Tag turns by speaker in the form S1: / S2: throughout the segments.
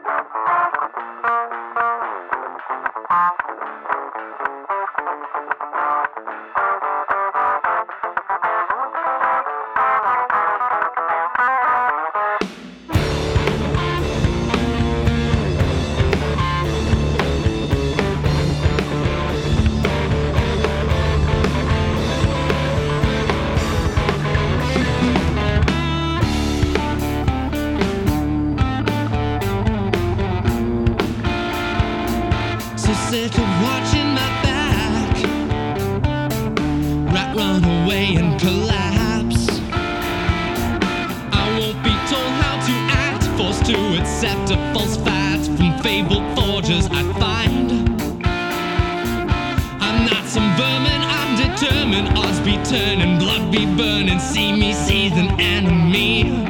S1: Sick of watching my back, right, run away and collapse. I won't be told how to act, forced to accept a false fact from fabled forgers I find. I'm not some vermin, I'm determined. Odds be turning, blood be burning, see me seethe an enemy.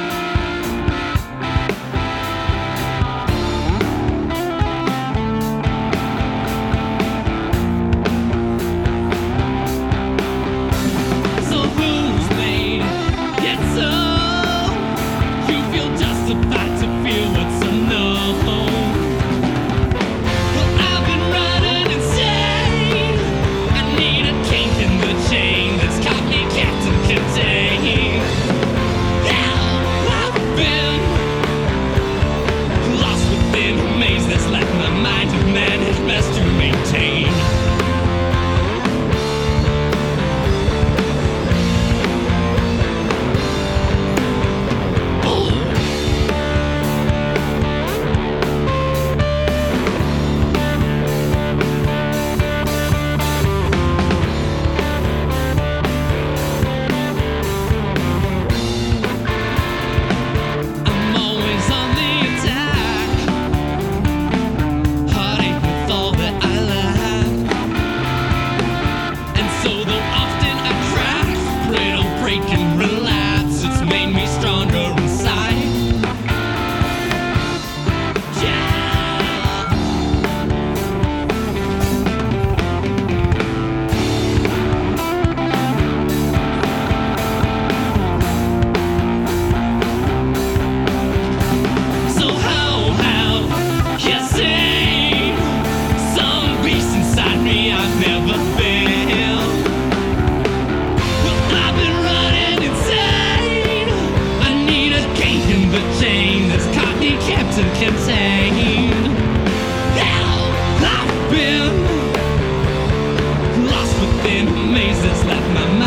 S1: Contained. Hell, I've been lost within a maze that's left my